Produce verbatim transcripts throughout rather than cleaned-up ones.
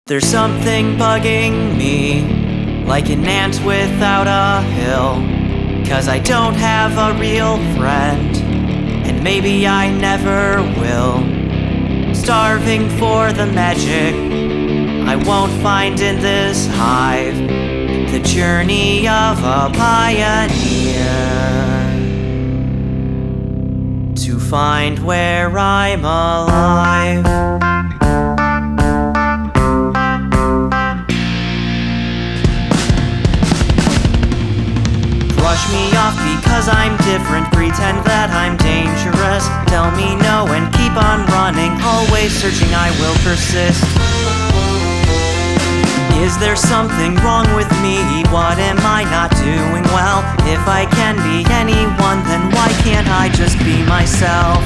There's something bugging me, like an ant without a hill. Cause I don't have a real friend, and maybe I never will. Starving for the magic I won't find in this hive, the journey of a pioneer, to find where I'm alive. Brush me off because I'm different, pretend that I'm dangerous. Tell me no and keep on running, always searching, I will persist. Is there something wrong with me? What am I not doing well? If I can be anyone, then why can't I just be myself?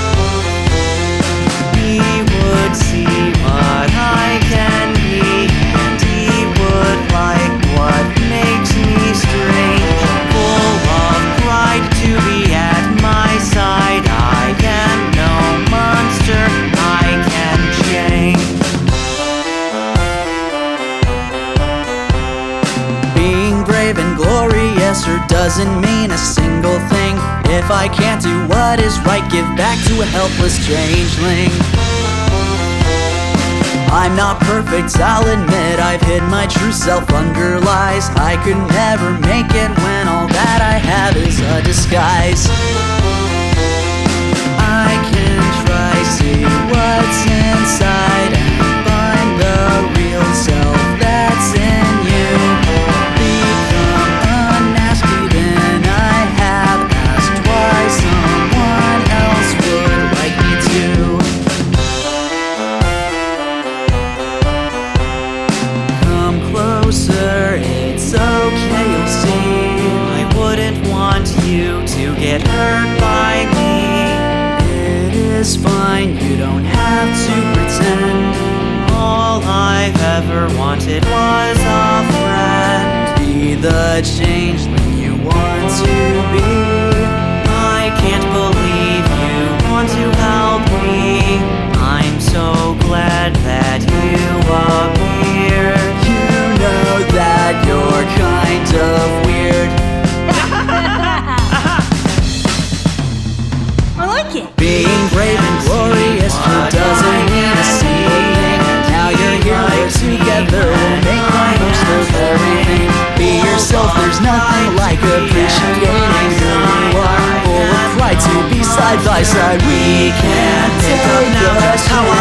He would see what I can be, and he would like what makes me strange. Full of pride to be at my side, I am no monster, I can change. Being brave and glorious or doesn't mean a single thing. If I can't do what is right, give back to a helpless changeling. I'm not perfect, I'll admit, I've hid my true self under lies. I could never make it when all that I have is a disguise. I can try, see what's inside, and find the real self that's in you. Become unasked, even I have asked why someone else would like me to. Closer, it's okay, you'll see. I wouldn't want you to get hurt by me. It is fine, you don't have to pretend. All I've ever wanted was a friend. Be the changeling you want to be. I can't believe you want to help me. I'm so glad that you appeared. Know that you're kind of weird. I like it. Being brave and glorious sure doesn't mean a single thing. Now you're here, we're together, we'll make the most of everything. Be yourself, there's nothing like appreciating who you are. Full of pride to be side by side. We can't pick up now just how